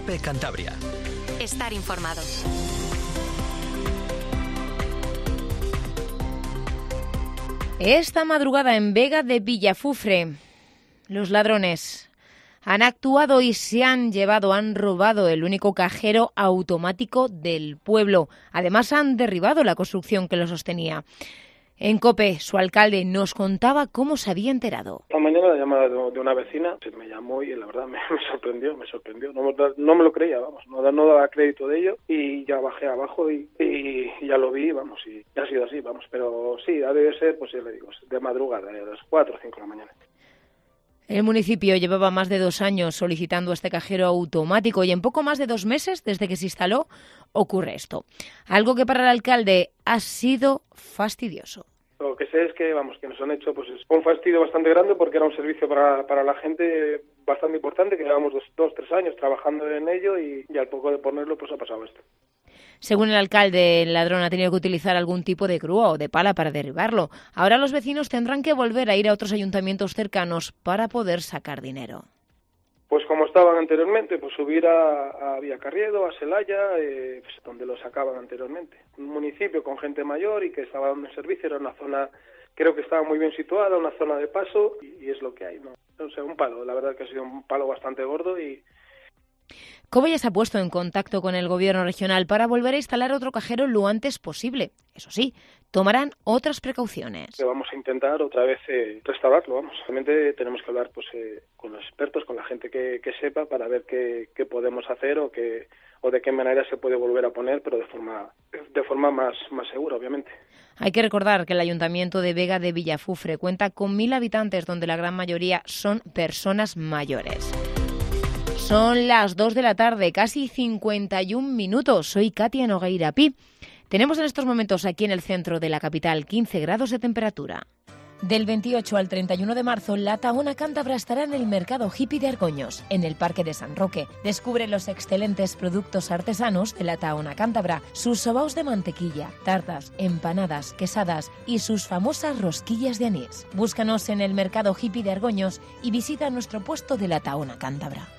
COPE Cantabria. Estar informado. Esta madrugada en Vega de Villafufre, los ladrones han actuado y han robado el único cajero automático del pueblo. Además, han derribado la construcción que lo sostenía. En COPE, su alcalde nos contaba cómo se había enterado. Esta mañana la llamada de una vecina, me llamó y la verdad me sorprendió. No me lo creía, no daba crédito de ello y ya bajé abajo y ya lo vi, y ha sido así, pero sí, ha de ser, pues ya le digo, de madrugada, a las 4 o 5 de la mañana. El municipio llevaba más de 2 años solicitando este cajero automático y en poco más de 2 meses desde que se instaló ocurre esto. Algo que para el alcalde ha sido fastidioso. Lo que sé es que nos han hecho pues un fastidio bastante grande porque era un servicio para la gente bastante importante, que llevamos 2-3 años trabajando en ello y al poco de ponerlo pues ha pasado esto. Según el alcalde, el ladrón ha tenido que utilizar algún tipo de grúa o de pala para derribarlo. Ahora los vecinos tendrán que volver a ir a otros ayuntamientos cercanos para poder sacar dinero. Pues como estaban anteriormente, pues subir a Villacarriedo, a Celaya, donde lo sacaban anteriormente. Un municipio con gente mayor y que estaba dando servicio, era una zona, creo que estaba muy bien situada, una zona de paso y es lo que hay, ¿no? O sea, un palo, la verdad que ha sido un palo bastante gordo y... COPE ya se ha puesto en contacto con el gobierno regional para volver a instalar otro cajero lo antes posible. Eso sí, tomarán otras precauciones. Vamos a intentar otra vez restaurarlo, Realmente tenemos que hablar con los expertos, con la gente que sepa para ver qué podemos hacer o de qué manera se puede volver a poner, pero de forma más segura, obviamente. Hay que recordar que el Ayuntamiento de Vega de Villafufre cuenta con 1.000 habitantes, donde la gran mayoría son personas mayores. Son las 2 de la tarde, casi 51 minutos. Soy Katia Nogueira Pi. Tenemos en estos momentos aquí en el centro de la capital 15 grados de temperatura. Del 28 al 31 de marzo, la Tahona Cántabra estará en el Mercado Hippie de Argoños, en el Parque de San Roque. Descubre los excelentes productos artesanos de la Tahona Cántabra, sus sobaos de mantequilla, tartas, empanadas, quesadas y sus famosas rosquillas de anís. Búscanos en el Mercado Hippie de Argoños y visita nuestro puesto de la Tahona Cántabra.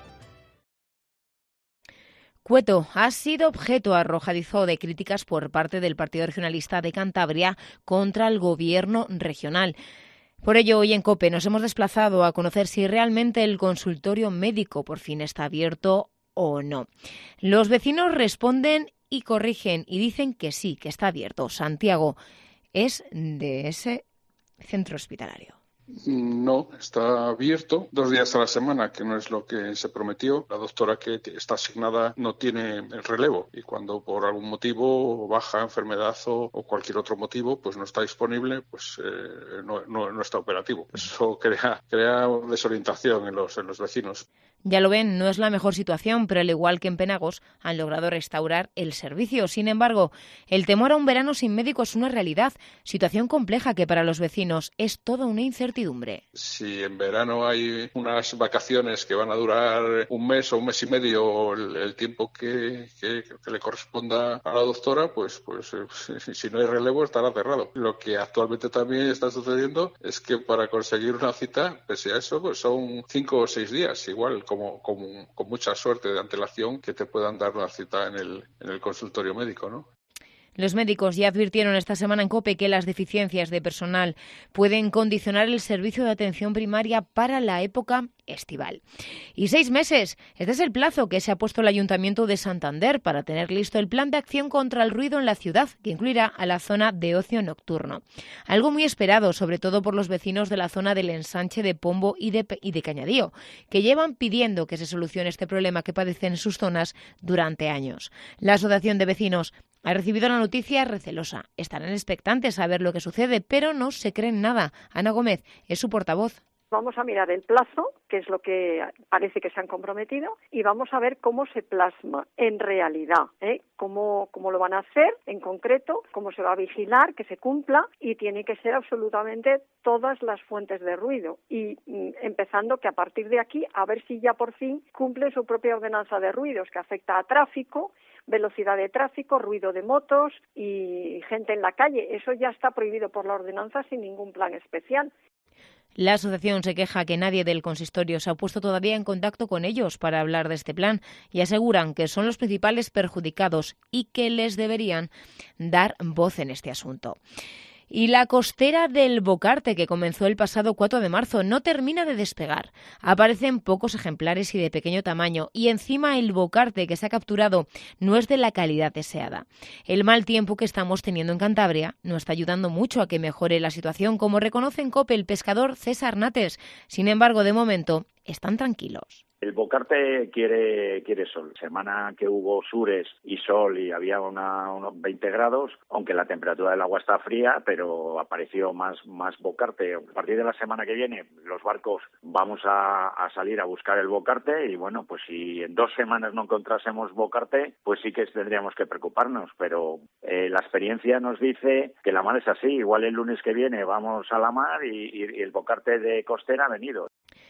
Cueto ha sido objeto arrojadizo de críticas por parte del Partido Regionalista de Cantabria contra el gobierno regional. Por ello, hoy en COPE nos hemos desplazado a conocer si realmente el consultorio médico por fin está abierto o no. Los vecinos responden y corrigen y dicen que sí, que está abierto. Santiago es de ese centro hospitalario. No, está abierto 2 días a la semana, que no es lo que se prometió. La doctora que está asignada no tiene el relevo y cuando por algún motivo, baja, enfermedad o cualquier otro motivo, pues no está disponible, pues no está operativo. Eso crea desorientación en los vecinos. Ya lo ven, no es la mejor situación, pero al igual que en Penagos han logrado restaurar el servicio. Sin embargo, el temor a un verano sin médico es una realidad, situación compleja que para los vecinos es toda una incertidumbre. Si en verano hay unas vacaciones que van a durar 1 mes o 1 mes y medio, o el tiempo que le corresponda a la doctora, pues si no hay relevo estará cerrado. Lo que actualmente también está sucediendo es que para conseguir una cita, pese a eso, pues son 5 o 6 días, igual con mucha suerte de antelación que te puedan dar una cita en el consultorio médico, ¿no? Los médicos ya advirtieron esta semana en COPE que las deficiencias de personal pueden condicionar el servicio de atención primaria para la época estival. Y 6 meses, este es el plazo que se ha puesto el Ayuntamiento de Santander para tener listo el plan de acción contra el ruido en la ciudad, que incluirá a la zona de ocio nocturno. Algo muy esperado, sobre todo por los vecinos de la zona del ensanche de Pombo y de Cañadío, que llevan pidiendo que se solucione este problema que padecen en sus zonas durante años. La Asociación de Vecinos ha recibido la noticia recelosa. Estarán expectantes a ver lo que sucede, pero no se creen nada. Ana Gómez es su portavoz. Vamos a mirar el plazo, que es lo que parece que se han comprometido, y vamos a ver cómo se plasma en realidad, cómo lo van a hacer en concreto, cómo se va a vigilar que se cumpla, y tiene que ser absolutamente todas las fuentes de ruido. Y empezando que a partir de aquí, a ver si ya por fin cumple su propia ordenanza de ruidos, que afecta a tráfico, velocidad de tráfico, ruido de motos y gente en la calle. Eso ya está prohibido por la ordenanza sin ningún plan especial. La asociación se queja que nadie del consistorio se ha puesto todavía en contacto con ellos para hablar de este plan y aseguran que son los principales perjudicados y que les deberían dar voz en este asunto. Y la costera del Bocarte, que comenzó el pasado 4 de marzo, no termina de despegar. Aparecen pocos ejemplares y de pequeño tamaño, y encima el Bocarte que se ha capturado no es de la calidad deseada. El mal tiempo que estamos teniendo en Cantabria no está ayudando mucho a que mejore la situación, como reconoce en COPE el pescador César Nates. Sin embargo, de momento, están tranquilos. El Bocarte quiere sol. Semana que hubo sures y sol y había unos 20 grados, aunque la temperatura del agua está fría, pero apareció más Bocarte. A partir de la semana que viene, los barcos vamos a salir a buscar el Bocarte y bueno, pues si en 2 semanas no encontrásemos Bocarte, pues sí que tendríamos que preocuparnos, pero la experiencia nos dice que la mar es así. Igual el lunes que viene vamos a la mar y el Bocarte de costera ha venido.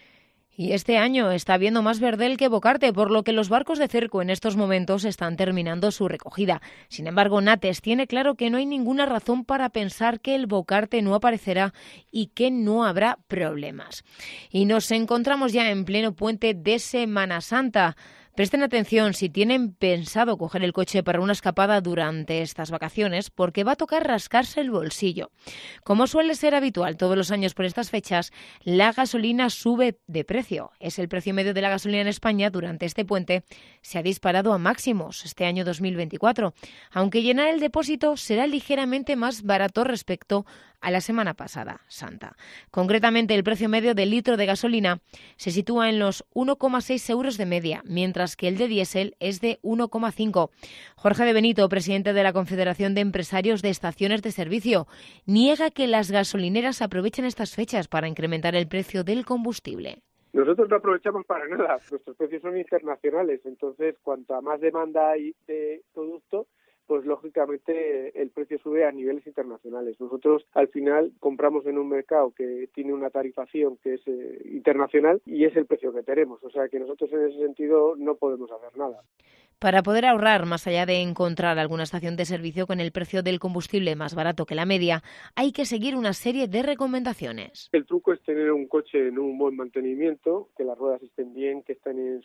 Y este año está habiendo más verdel que Bocarte, por lo que los barcos de cerco en estos momentos están terminando su recogida. Sin embargo, Nates tiene claro que no hay ninguna razón para pensar que el Bocarte no aparecerá y que no habrá problemas. Y nos encontramos ya en pleno puente de Semana Santa. Presten atención si tienen pensado coger el coche para una escapada durante estas vacaciones, porque va a tocar rascarse el bolsillo. Como suele ser habitual todos los años por estas fechas, la gasolina sube de precio. Es el precio medio de la gasolina en España durante este puente se ha disparado a máximos este año 2024, aunque llenar el depósito será ligeramente más barato respecto a la semana pasada, Santa. Concretamente, el precio medio del litro de gasolina se sitúa en los 1,6 euros de media, mientras que el de diésel es de 1,5. Jorge de Benito, presidente de la Confederación de Empresarios de Estaciones de Servicio, niega que las gasolineras aprovechen estas fechas para incrementar el precio del combustible. Nosotros no aprovechamos para nada, nuestros precios son internacionales, entonces cuanta más demanda hay de producto, pues lógicamente el precio sube a niveles internacionales. Nosotros al final compramos en un mercado que tiene una tarifación que es internacional y es el precio que tenemos, o sea que nosotros en ese sentido no podemos hacer nada. Para poder ahorrar, más allá de encontrar alguna estación de servicio con el precio del combustible más barato que la media, hay que seguir una serie de recomendaciones. El truco es tener un coche en un buen mantenimiento, que las ruedas estén bien, que estén en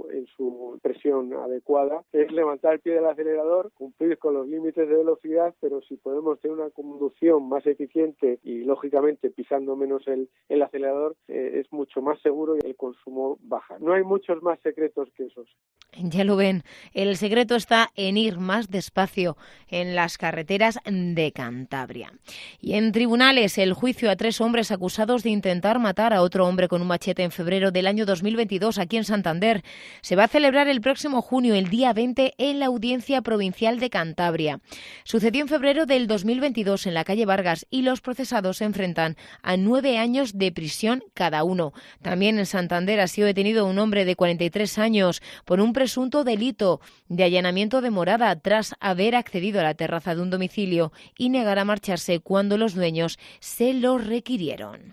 su presión adecuada. Es levantar el pie del acelerador, cumplir con los límites de velocidad, pero si podemos tener una conducción más eficiente y, lógicamente, pisando menos el acelerador, es mucho más seguro y el consumo baja. No hay muchos más secretos que esos. Ya lo ven. El secreto está en ir más despacio en las carreteras de Cantabria. Y en tribunales, el juicio a 3 hombres acusados de intentar matar a otro hombre con un machete en febrero del año 2022 aquí en Santander se va a celebrar el próximo junio, el día 20, en la Audiencia Provincial de Cantabria. Sucedió en febrero del 2022 en la calle Vargas y los procesados se enfrentan a 9 años de prisión cada uno. También en Santander ha sido detenido un hombre de 43 años por un presunto delito de allanamiento de morada tras haber accedido a la terraza de un domicilio y negar a marcharse cuando los dueños se lo requirieron.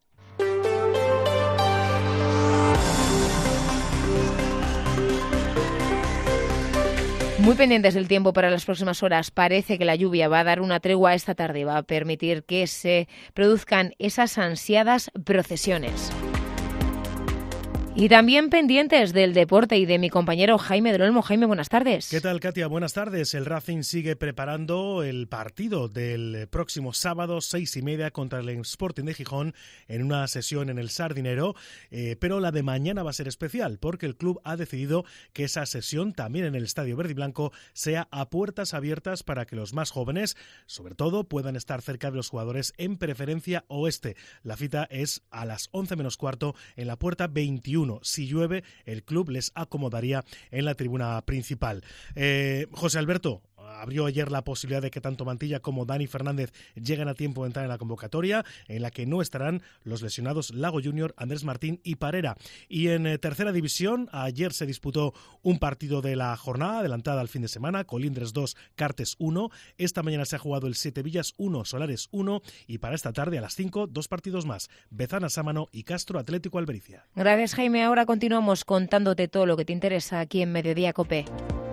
Muy pendientes del tiempo para las próximas horas. Parece que la lluvia va a dar una tregua esta tarde, va a permitir que se produzcan esas ansiadas procesiones. Y también pendientes del deporte y de mi compañero Jaime del Olmo. Jaime, buenas tardes. ¿Qué tal, Katia? Buenas tardes. El Racing sigue preparando el partido del próximo sábado, 6:30, contra el Sporting de Gijón, en una sesión en el Sardinero, pero la de mañana va a ser especial, porque el club ha decidido que esa sesión, también en el Estadio Verde y Blanco, sea a puertas abiertas para que los más jóvenes, sobre todo, puedan estar cerca de los jugadores en preferencia oeste. La cita es a las 11 menos cuarto en la puerta 21. Si llueve, el club les acomodaría en la tribuna principal. José Alberto, abrió ayer la posibilidad de que tanto Mantilla como Dani Fernández lleguen a tiempo de entrar en la convocatoria, en la que no estarán los lesionados Lago Junior, Andrés Martín y Parera. Y en tercera división, ayer se disputó un partido de la jornada adelantada al fin de semana, Colindres 2, Cartes 1. Esta mañana se ha jugado el Setevillas 1, Solares 1, y para esta tarde a las 5, 2 partidos más, Bezana Sámano y Castro Atlético Albericia. Gracias, Jaime. Ahora continuamos contándote todo lo que te interesa aquí en Mediodía COPE.